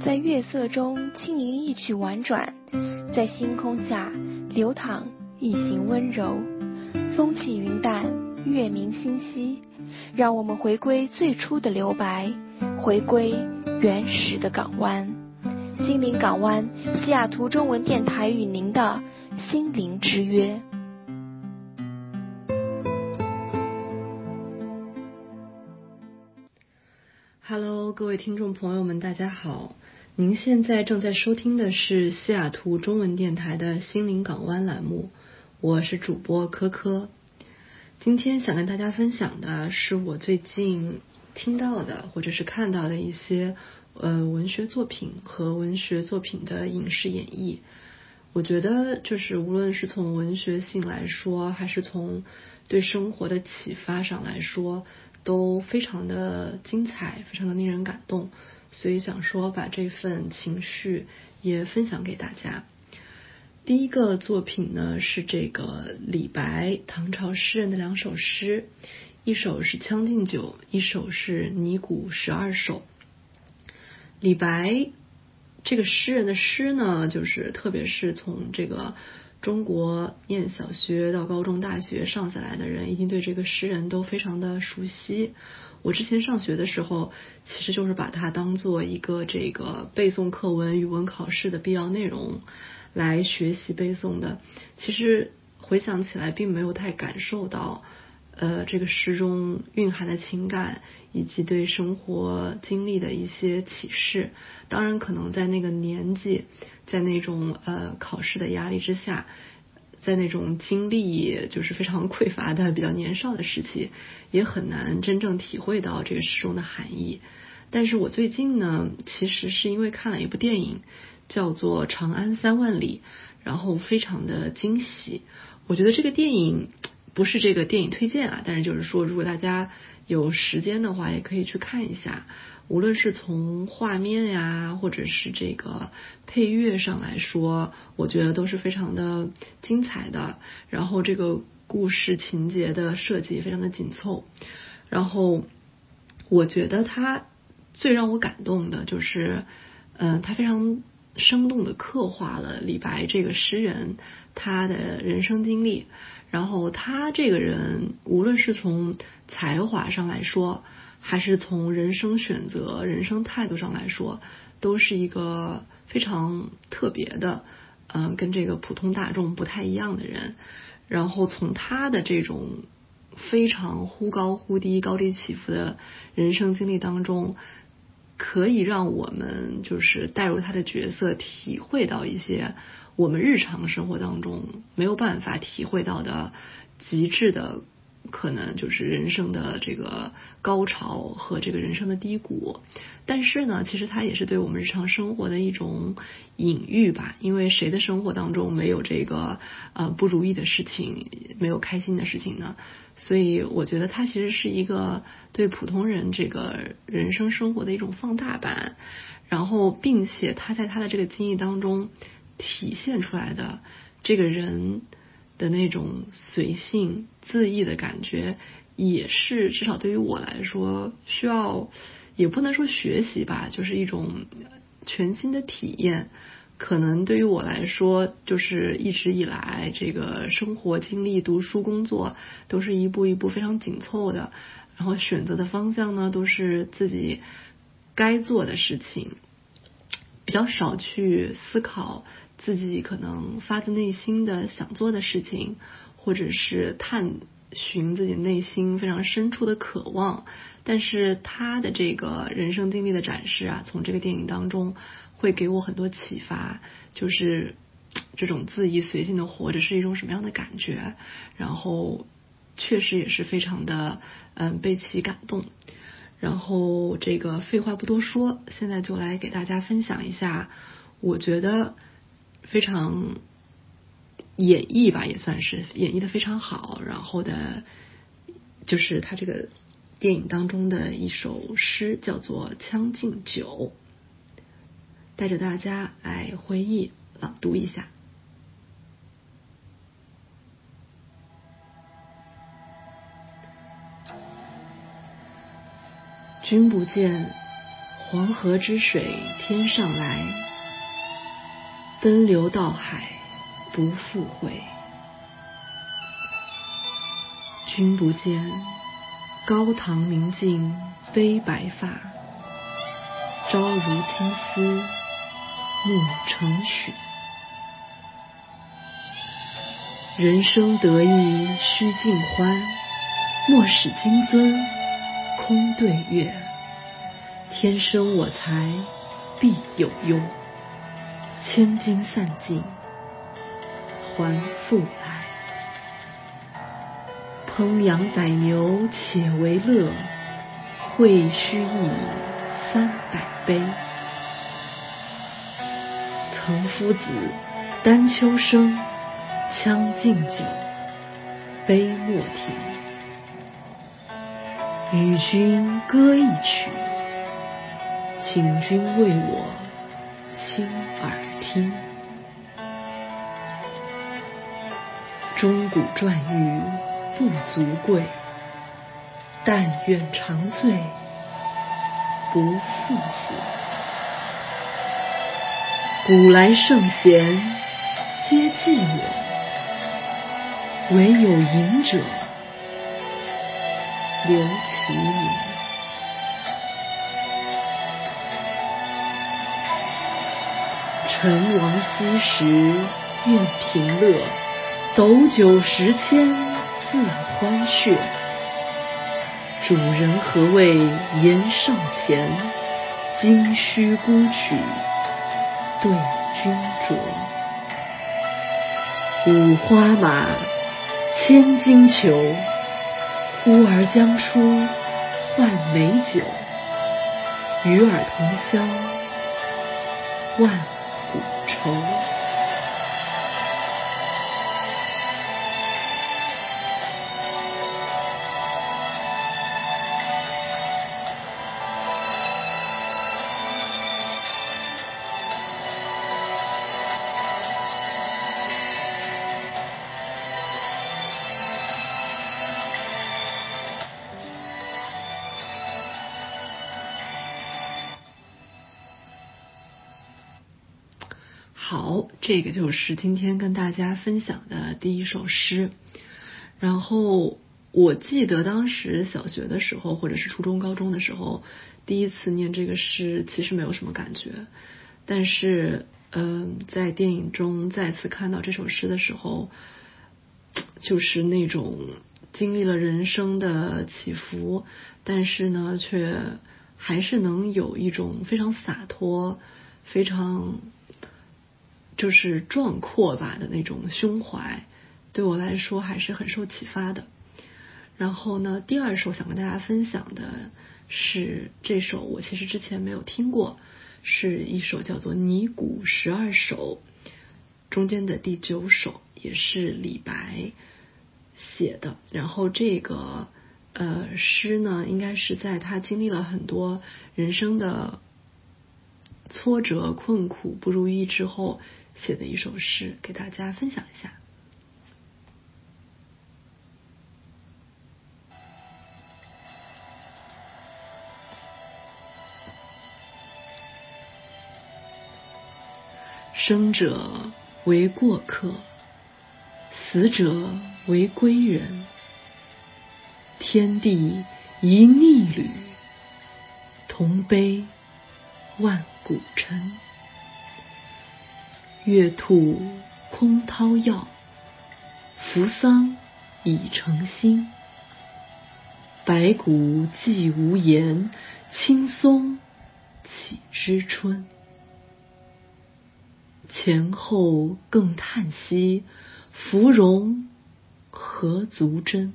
在月色中轻盈一曲婉转，在星空下流淌一行温柔。风起云淡，月明星稀，让我们回归最初的留白，回归原始的港湾。心灵港湾，西雅图中文电台与您的心灵之约。 Hello， 各位听众朋友们，大家好。您现在正在收听的是西雅图中文电台的心灵港湾栏目，我是主播科科。今天想跟大家分享的是我最近听到的或者是看到的一些文学作品和文学作品的影视演绎。我觉得就是无论是从文学性来说，还是从对生活的启发上来说，都非常的精彩，非常的令人感动，所以想说把这份情绪也分享给大家。第一个作品呢是这个李白，唐朝诗人的2首诗，一首是《将进酒》，一首是《尼古12首》。李白这个诗人的诗呢，就是特别是从这个中国念小学到高中大学上下来的人，一定对这个诗人都非常的熟悉。我之前上学的时候，其实就是把它当做一个这个背诵课文、语文考试的必要内容来学习背诵的。其实回想起来，并没有太感受到这个诗中蕴含的情感以及对生活经历的一些启示。当然可能在那个年纪，在那种考试的压力之下，在那种经历就是非常匮乏的比较年少的时期，也很难真正体会到这个诗中的含义。但是我最近呢，其实是因为看了一部电影叫做《长安3万里》，然后非常的惊喜。我觉得这个电影不是这个电影推荐啊，但是就是说如果大家有时间的话也可以去看一下，无论是从画面呀或者是这个配乐上来说，我觉得都是非常的精彩的，然后这个故事情节的设计也非常的紧凑。然后我觉得它最让我感动的就是它非常生动地刻画了李白这个诗人他的人生经历。然后他这个人无论是从才华上来说，还是从人生选择、人生态度上来说，都是一个非常特别的跟这个普通大众不太一样的人。然后从他的这种非常忽高忽低、高低起伏的人生经历当中，可以让我们就是带入他的角色，体会到一些我们日常生活当中没有办法体会到的极致的可能就是人生的这个高潮和这个人生的低谷。但是呢，其实它也是对我们日常生活的一种隐喻吧，因为谁的生活当中没有这个不如意的事情，没有开心的事情呢？所以我觉得它其实是一个对普通人这个人生生活的一种放大版，然后并且他在他的这个经历当中体现出来的这个人的那种随性恣意的感觉，也是至少对于我来说需要，也不能说学习吧，就是一种全新的体验。可能对于我来说，就是一直以来这个生活经历、读书工作都是一步一步非常紧凑的，然后选择的方向呢都是自己该做的事情，比较少去思考自己可能发自内心的想做的事情，或者是探寻自己内心非常深处的渴望。但是他的这个人生经历的展示啊，从这个电影当中会给我很多启发，就是这种恣意随性的活着是一种什么样的感觉，然后确实也是非常的被其感动。然后这个废话不多说，现在就来给大家分享一下我觉得非常演绎吧，也算是演绎的非常好，然后的就是他这个电影当中的一首诗，叫做《将进酒》，带着大家来回忆朗读一下。君不见， 黄河之水天上来，奔流到海不复回。君不见，高堂明镜悲白发，朝如青丝暮成雪。人生得意须尽欢，莫使金樽空对月。天生我材必有用，千金散尽还复来。烹羊宰牛且为乐，会须一饮300杯。岑夫子，丹丘生，将进酒，杯莫停。与君歌一曲，请君为我倾耳听。钟鼓馔玉不足贵，但愿长醉不复醒。古来圣贤皆寂寞，惟有饮者留其名。陈王昔时宴平乐，斗酒十千恣欢谑。主人何为言少钱，今须沽取对君酌。五花马，千金裘，呼儿将出换美酒。与尔同销万古愁。好，这个就是今天跟大家分享的第一首诗。然后我记得当时小学的时候，或者是初中高中的时候，第一次念这个诗其实没有什么感觉，但是在电影中再次看到这首诗的时候，就是那种经历了人生的起伏，但是呢却还是能有一种非常洒脱，非常就是壮阔吧的那种胸怀，对我来说还是很受启发的。然后呢，第二首想跟大家分享的是这首我其实之前没有听过，是一首叫做《拟古12首》中间的第9首，也是李白写的。然后这个诗呢，应该是在他经历了很多人生的挫折、困苦、不如意之后写的一首诗，给大家分享一下。生者为过客，死者为归人。天地一逆旅，同悲万古尘。月兔空掏药，扶桑已成新。白骨既无言，青松岂知春。前后更叹息，芙蓉何足珍。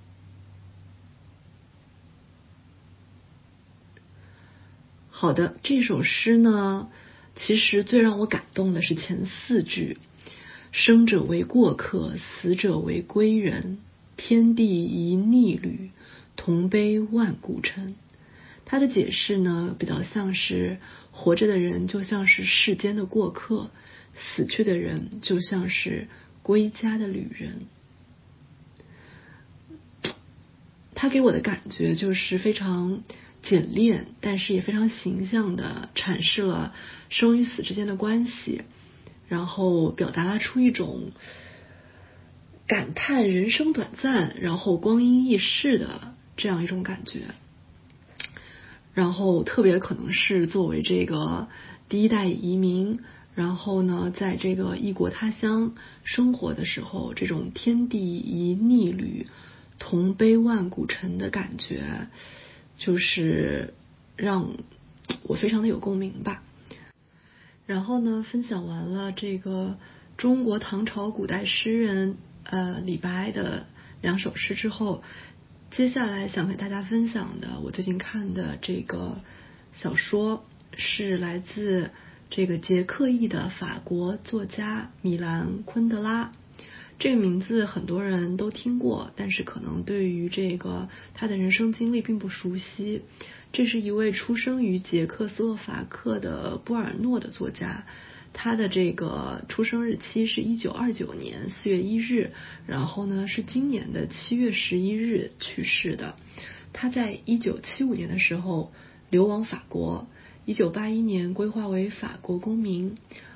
好的，这首诗呢，其实最让我感动的是前4句，生者为过客，死者为归人，天地一逆旅，同悲万古尘。它的解释呢，比较像是活着的人就像是世间的过客，死去的人就像是归家的旅人。他给我的感觉就是非常简练，但是也非常形象地阐释了生与死之间的关系，然后表达出一种感叹人生短暂，然后光阴易逝的这样一种感觉。然后特别可能是作为这个第一代移民，然后呢在这个异国他乡生活的时候，这种天地一逆旅，同悲万古尘的感觉，就是让我非常的有共鸣吧。然后呢，分享完了这个中国唐朝古代诗人李白的2首诗之后，接下来想给大家分享的我最近看的这个小说，是来自这个捷克裔的法国作家米兰昆德拉。这个名字很多人都听过，但是可能对于这个他的人生经历并不熟悉。这是一位出生于捷克斯洛伐克的波尔诺的作家，他的这个出生日期是1929年4月1日，然后呢是今年的7月11日去世的。他在1975年的时候流亡法国，1981年归化为法国公民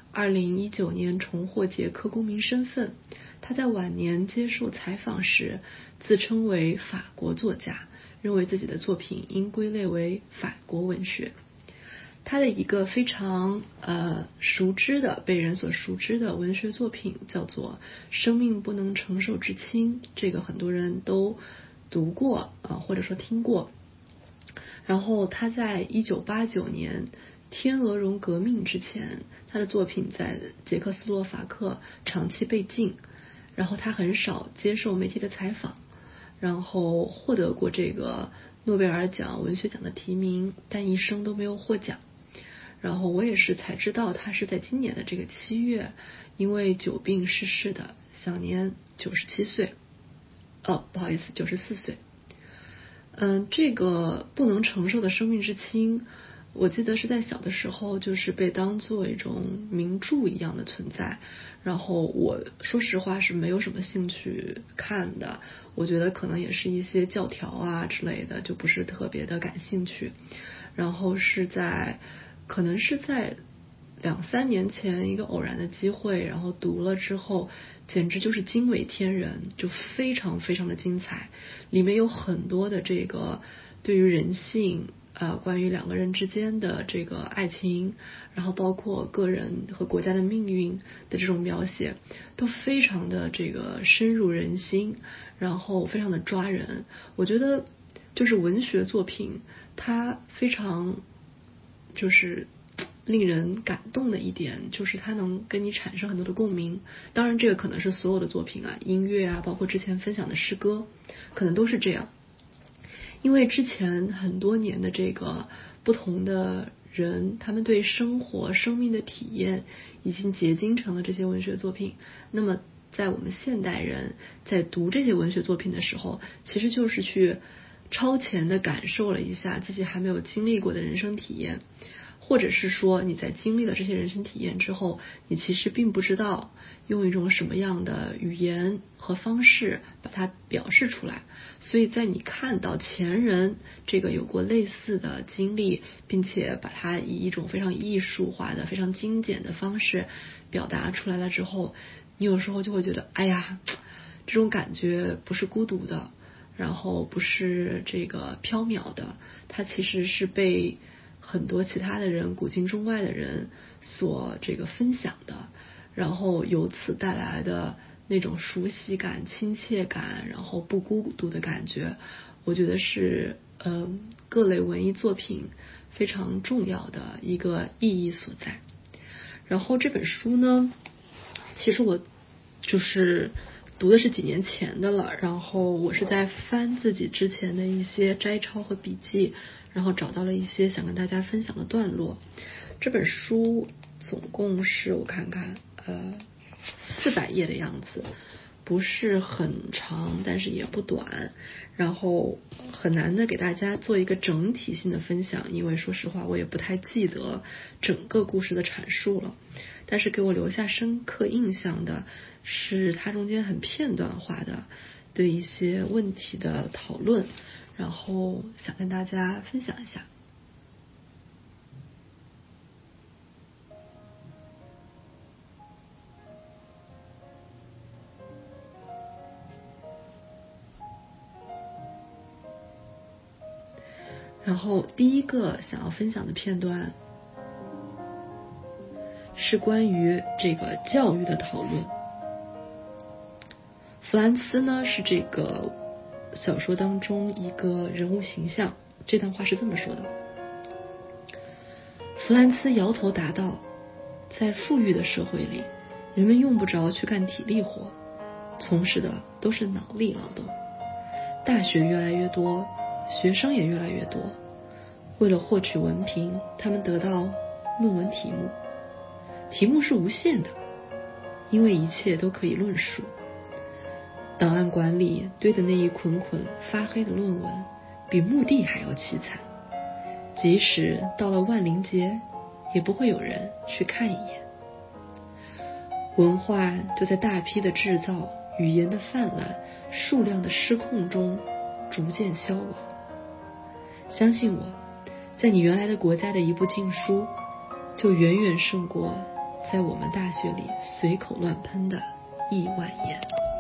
，2019年重获捷克公民身份。他在晚年接受采访时自称为法国作家，认为自己的作品应归类为法国文学。他的一个非常被人所熟知的文学作品叫做《生命不能承受之轻》，这个很多人都读过或者说听过。然后他在1989年天鹅绒革命之前，他的作品在捷克斯洛伐克长期被禁，然后他很少接受媒体的采访，然后获得过这个诺贝尔奖文学奖的提名，但一生都没有获奖。然后我也是才知道他是在今年的这个7月因为久病逝世的，享年97岁。不好意思，94岁。这个不能承受的生命之轻，我记得是在小的时候就是被当做一种名著一样的存在，然后我说实话是没有什么兴趣看的，我觉得可能也是一些教条啊之类的，就不是特别的感兴趣。然后可能是在2-3年前一个偶然的机会，然后读了之后简直就是惊为天人，就非常非常的精彩，里面有很多的这个对于人性关于2个人之间的这个爱情，然后包括个人和国家的命运的这种描写，都非常的这个深入人心，然后非常的抓人。我觉得就是文学作品它非常就是令人感动的一点，就是它能跟你产生很多的共鸣。当然这个可能是所有的作品音乐包括之前分享的诗歌可能都是这样。因为之前很多年的这个不同的人，他们对生活生命的体验已经结晶成了这些文学作品，那么在我们现代人在读这些文学作品的时候，其实就是去超前的感受了一下自己还没有经历过的人生体验，或者是说你在经历了这些人生体验之后，你其实并不知道用一种什么样的语言和方式把它表示出来，所以在你看到前人这个有过类似的经历，并且把它以一种非常艺术化的非常精简的方式表达出来了之后，你有时候就会觉得哎呀，这种感觉不是孤独的，然后不是这个缥缈的，它其实是被很多其他的人古今中外的人所这个分享的，然后由此带来的那种熟悉感、亲切感，然后不孤独的感觉，我觉得是各类文艺作品非常重要的一个意义所在。然后这本书呢，其实我就是读的是几年前的了，然后我是在翻自己之前的一些摘抄和笔记，然后找到了一些想跟大家分享的段落。这本书总共是我看看400页的样子，不是很长，但是也不短，然后很难的给大家做一个整体性的分享，因为说实话我也不太记得整个故事的阐述了，但是给我留下深刻印象的是它中间很片段化的对一些问题的讨论， 然后想跟大家分享一下。然后第一个想要分享的片段是关于这个教育的讨论。弗兰茨呢是这个小说当中一个人物形象，这段话是这么说的：弗兰茨摇头答道，在富裕的社会里，人们用不着去干体力活，从事的都是脑力劳动。大学越来越多，学生也越来越多，为了获取文凭，他们得到论文题目，题目是无限的，因为一切都可以论述。档案馆里堆的那一捆捆发黑的论文，比墓地还要凄惨，即使到了万灵节，也不会有人去看一眼。文化就在大批的制造、语言的泛滥、数量的失控中逐渐消亡。相信我，在你原来的国家的一部禁书，就远远胜过在我们大学里随口乱喷的亿万言。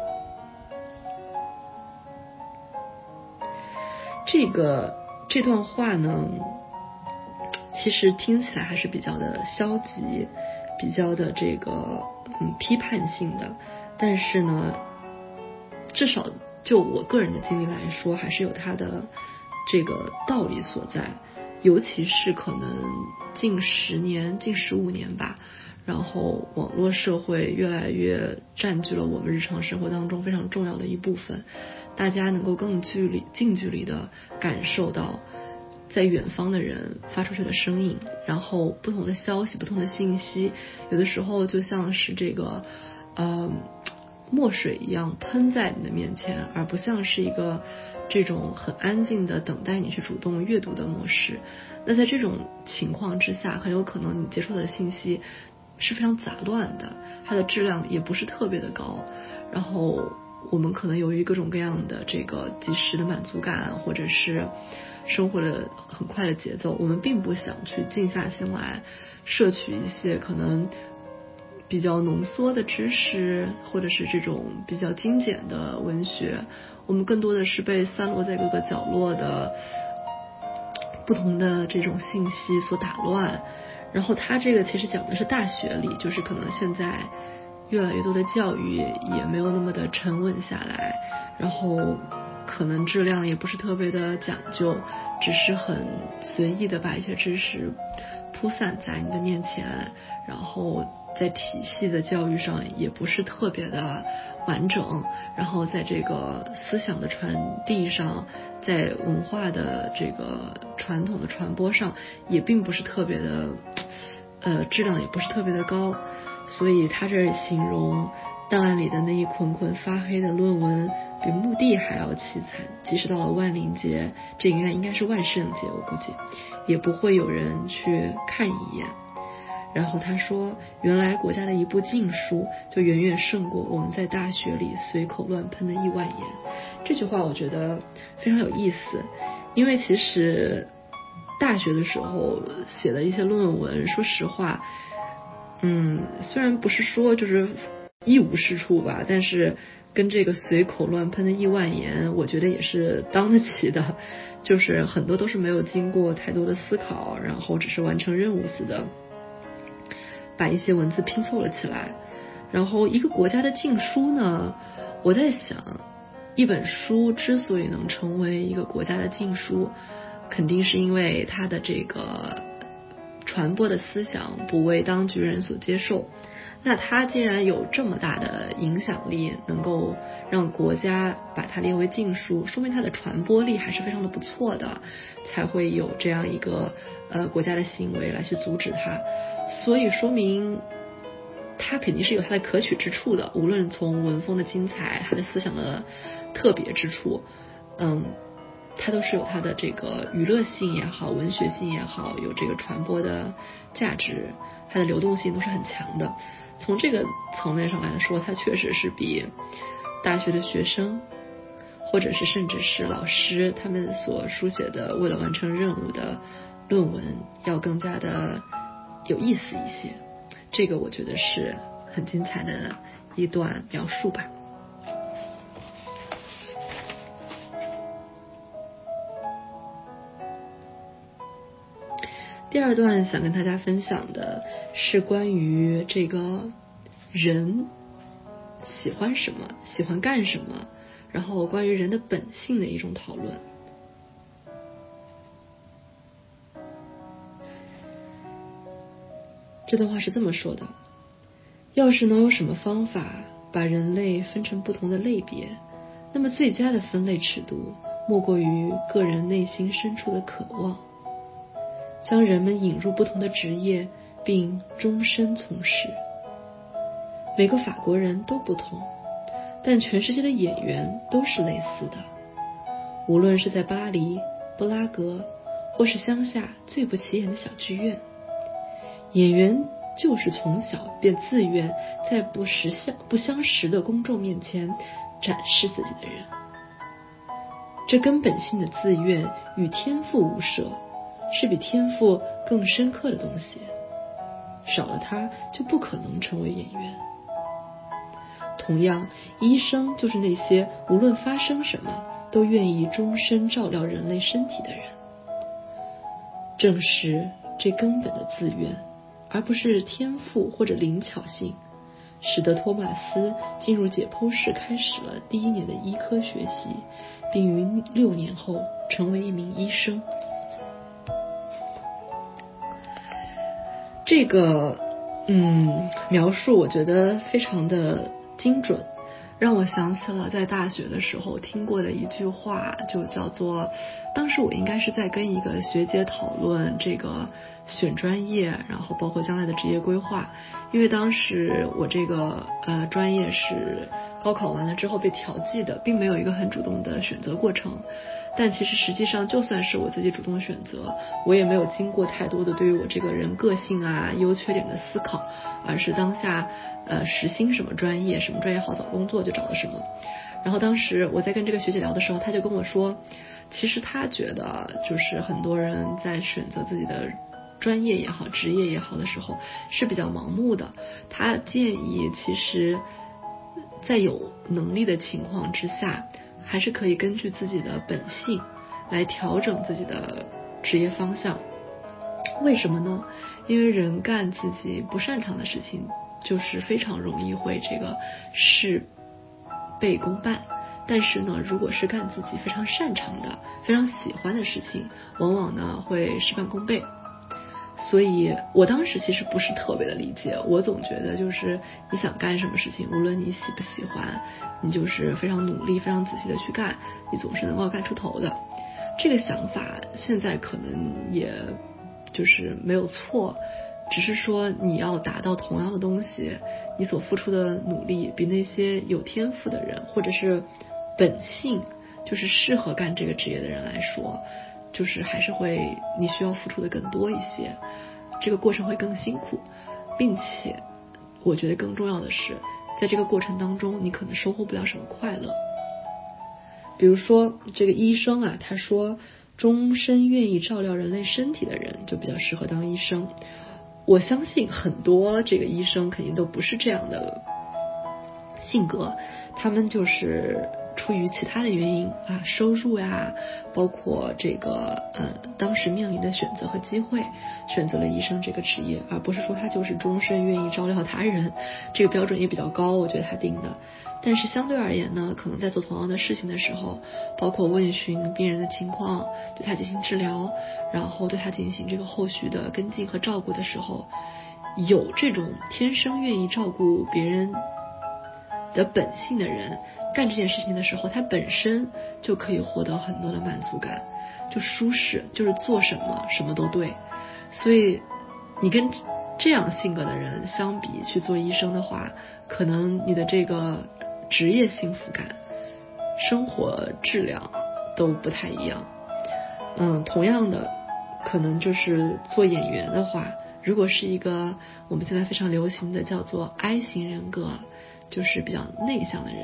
这段话呢，其实听起来还是比较的消极，比较的这个批判性的，但是呢，至少就我个人的经历来说，还是有它的这个道理所在。尤其是可能近10年、近15年吧，然后网络社会越来越占据了我们日常生活当中非常重要的一部分，大家能够更近距离的感受到在远方的人发出去的声音，然后不同的消息、不同的信息，有的时候就像是这个墨水一样喷在你的面前，而不像是一个这种很安静的等待你去主动阅读的模式。那在这种情况之下，很有可能你接触的信息是非常杂乱的，它的质量也不是特别的高，然后我们可能由于各种各样的这个及时的满足感，或者是生活的很快的节奏，我们并不想去静下心来摄取一些可能比较浓缩的知识，或者是这种比较精简的文学，我们更多的是被散落在各个角落的不同的这种信息所打乱。然后他这个其实讲的是大学里，就是可能现在越来越多的教育也没有那么的沉稳下来，然后可能质量也不是特别的讲究，只是很随意的把一些知识铺散在你的面前，然后在体系的教育上也不是特别的完整，然后在这个思想的传递上，在文化的这个传统的传播上也并不是特别的质量也不是特别的高。所以他这形容档案里的那一捆捆发黑的论文比墓地还要凄惨，即使到了万灵节，这应该是万圣节，我估计也不会有人去看一眼。然后他说，原来国家的一部禁书就远远胜过我们在大学里随口乱喷的亿万言。这句话我觉得非常有意思，因为其实大学的时候写的一些论文，说实话虽然不是说就是一无是处吧，但是跟这个随口乱喷的亿万言，我觉得也是当得起的，就是很多都是没有经过太多的思考，然后只是完成任务似的把一些文字拼凑了起来。然后一个国家的禁书呢，我在想，一本书之所以能成为一个国家的禁书，肯定是因为它的这个传播的思想不为当局人所接受。那它既然有这么大的影响力，能够让国家把它列为禁书，说明它的传播力还是非常的不错的，才会有这样一个国家的行为来去阻止它。所以说明它肯定是有它的可取之处的，无论从文风的精彩，它的思想的特别之处，它都是有它的这个娱乐性也好，文学性也好，有这个传播的价值，它的流动性都是很强的。从这个层面上来说，它确实是比大学的学生或者是甚至是老师他们所书写的为了完成任务的论文要更加的有意思一些。这个我觉得是很精彩的一段描述吧。第二段想跟大家分享的是关于这个人喜欢什么，喜欢干什么，然后关于人的本性的一种讨论。这段话是这么说的：要是能有什么方法把人类分成不同的类别，那么最佳的分类尺度莫过于个人内心深处的渴望，将人们引入不同的职业并终身从事。每个法国人都不同，但全世界的演员都是类似的，无论是在巴黎、布拉格或是乡下最不起眼的小剧院，演员就是从小便自愿在不相识的公众面前展示自己的人。这根本性的自愿与天赋无涉，是比天赋更深刻的东西，少了它就不可能成为演员。同样，医生就是那些无论发生什么都愿意终身照料人类身体的人。正是这根本的自愿，而不是天赋或者灵巧性，使得托马斯进入解剖室开始了第1年的医科学习，并于6年后成为一名医生。这个描述我觉得非常的精准，让我想起了在大学的时候听过的一句话，就叫做，当时我应该是在跟一个学姐讨论这个选专业，然后包括将来的职业规划。因为当时我这个专业是高考完了之后被调剂的，并没有一个很主动的选择过程。但其实实际上就算是我自己主动选择，我也没有经过太多的对于我这个人个性啊优缺点的思考，而是当下时兴什么专业好找工作就找了什么。然后当时我在跟这个学姐聊的时候，她就跟我说，其实她觉得就是很多人在选择自己的专业也好职业也好的时候是比较盲目的。她建议其实在有能力的情况之下，还是可以根据自己的本性来调整自己的职业方向。为什么呢？因为人干自己不擅长的事情，就是非常容易会这个事倍功半。但是呢，如果是干自己非常擅长的、非常喜欢的事情，往往呢会事半功倍。所以我当时其实不是特别的理解，我总觉得就是你想干什么事情，无论你喜不喜欢，你就是非常努力非常仔细的去干，你总是能够干出头的。这个想法现在可能也就是没有错，只是说你要达到同样的东西，你所付出的努力比那些有天赋的人或者是本性就是适合干这个职业的人来说，就是还是会你需要付出的更多一些，这个过程会更辛苦，并且我觉得更重要的是，在这个过程当中你可能收获不了什么快乐。比如说这个医生啊，他说终身愿意照料人类身体的人就比较适合当医生。我相信很多这个医生肯定都不是这样的性格，他们就是出于其他的原因啊，收入呀，包括这个当时面临的选择和机会，选择了医生这个职业，而不是说他就是终身愿意照料他人。这个标准也比较高，我觉得他定的。但是相对而言呢，可能在做同样的事情的时候，包括问询病人的情况，对他进行治疗，然后对他进行这个后续的跟进和照顾的时候，有这种天生愿意照顾别人的本性的人干这件事情的时候，他本身就可以获得很多的满足感，就舒适，就是做什么什么都对。所以你跟这样性格的人相比去做医生的话，可能你的这个职业幸福感、生活质量都不太一样。同样的，可能就是做演员的话，如果是一个我们现在非常流行的叫做 I 型人格，就是比较内向的人，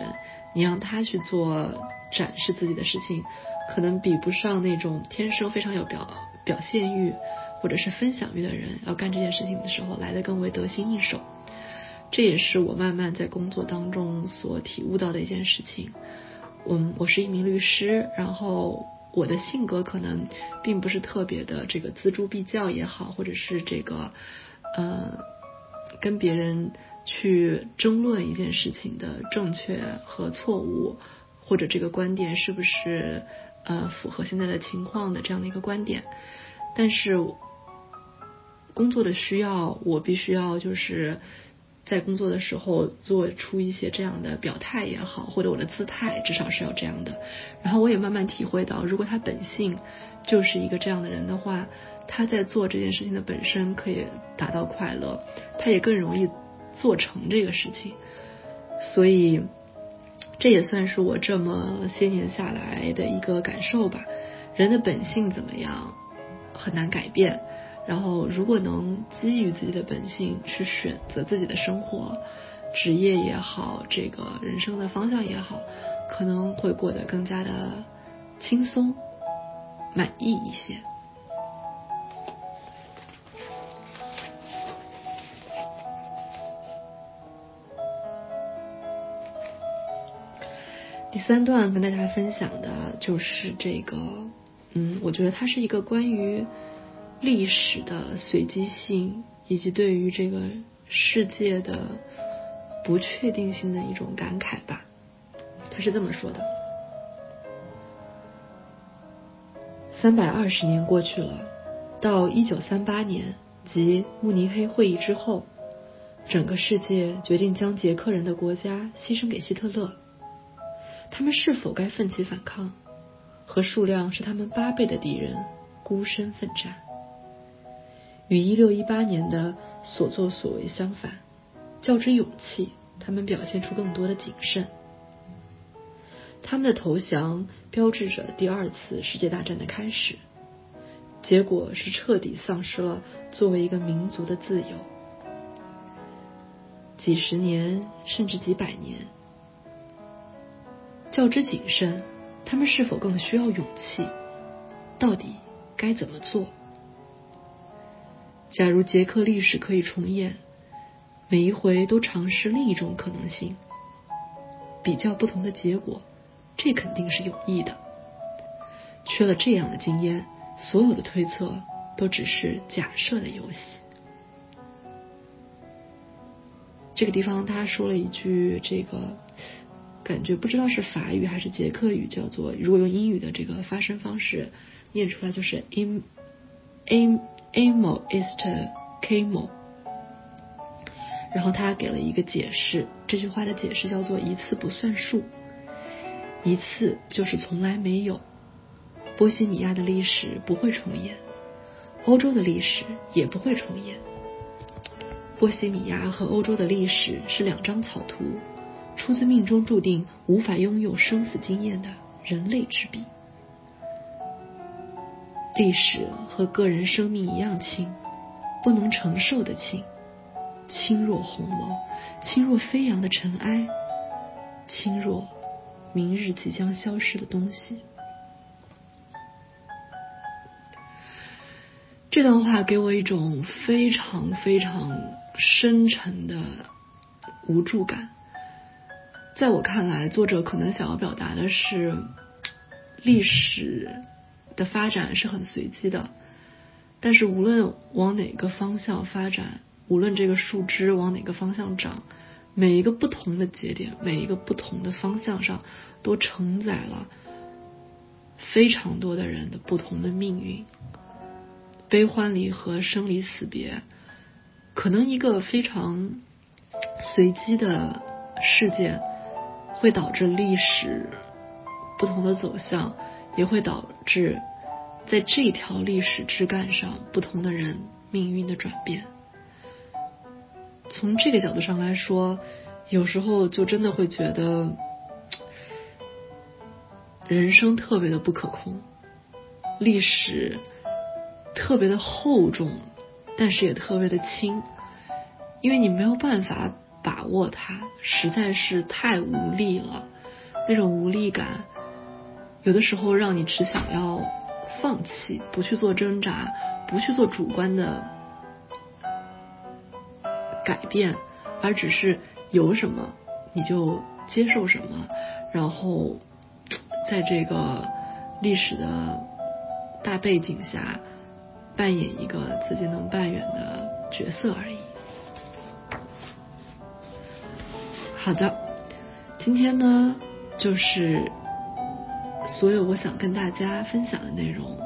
你让他去做展示自己的事情，可能比不上那种天生非常有表现欲或者是分享欲的人要干这件事情的时候来得更为得心应手。这也是我慢慢在工作当中所体悟到的一件事情。我是一名律师，然后我的性格可能并不是特别的这个锱铢必较也好，或者是这个跟别人去争论一件事情的正确和错误，或者这个观点是不是符合现在的情况的这样的一个观点。但是工作的需要，我必须要就是在工作的时候做出一些这样的表态也好，或者我的姿态至少是要这样的。然后我也慢慢体会到，如果他本性就是一个这样的人的话，他在做这件事情的本身可以达到快乐，他也更容易做成这个事情。所以这也算是我这么些年下来的一个感受吧。人的本性怎么样很难改变，然后如果能基于自己的本性去选择自己的生活，职业也好，这个人生的方向也好，可能会过得更加的轻松满意一些。第3段跟大家分享的就是这个我觉得它是一个关于历史的随机性以及对于这个世界的不确定性的一种感慨吧。他是这么说的：320年过去了，到1938年即慕尼黑会议之后，整个世界决定将捷克人的国家牺牲给希特勒。他们是否该奋起反抗，和数量是他们8倍的敌人孤身奋战？与1618年的所作所为相反，较之勇气，他们表现出更多的谨慎。他们的投降标志着第2次世界大战的开始，结果是彻底丧失了作为一个民族的自由。几十年甚至几百年，较之谨慎，他们是否更需要勇气？到底该怎么做？假如捷克历史可以重演，每一回都尝试另一种可能性，比较不同的结果，这肯定是有益的。缺了这样的经验，所有的推测都只是假设的游戏。这个地方他说了一句这个感觉不知道是法语还是捷克语，叫做如果用英语的这个发声方式念出来就是 amo ist camo。 然后他给了一个解释，这句话的解释叫做一次不算数，一次就是从来没有。波西米亚的历史不会重演，欧洲的历史也不会重演。波西米亚和欧洲的历史是2张草图，出自命中注定无法拥有生死经验的人类之笔。历史和个人生命一样轻，不能承受的轻，轻若鸿毛，轻若飞扬的尘埃，轻若明日即将消失的东西。这段话给我一种非常非常深沉的无助感。在我看来，作者可能想要表达的是，历史的发展是很随机的，但是无论往哪个方向发展，无论这个树枝往哪个方向长，每一个不同的节点，每一个不同的方向上，都承载了非常多的人的不同的命运。悲欢离合，生离死别，可能一个非常随机的事件会导致历史不同的走向，也会导致在这条历史枝干上不同的人命运的转变。从这个角度上来说，有时候就真的会觉得人生特别的不可控，历史特别的厚重，但是也特别的轻，因为你没有办法把握它，实在是太无力了。 那种无力感，有的时候让你只想要放弃，不去做挣扎，不去做主观的改变，而只是有什么你就接受什么，然后在这个历史的大背景下扮演一个自己能扮演的角色而已。好的，今天呢就是所有我想跟大家分享的内容。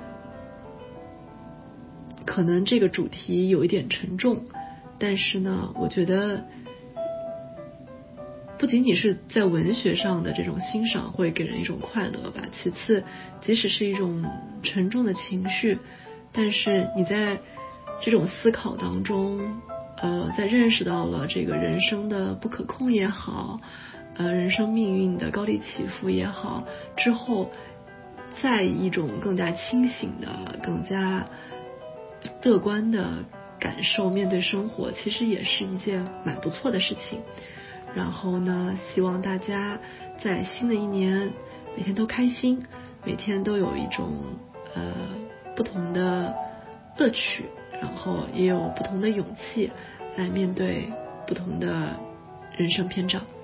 可能这个主题有一点沉重，但是呢我觉得不仅仅是在文学上的这种欣赏会给人一种快乐吧，其次即使是一种沉重的情绪，但是你在这种思考当中在认识到了这个人生的不可控也好，人生命运的高低起伏也好之后，在一种更加清醒的更加乐观的感受面对生活，其实也是一件蛮不错的事情。然后呢，希望大家在新的一年每天都开心，每天都有一种不同的乐趣，然后也有不同的勇气来面对不同的人生篇章。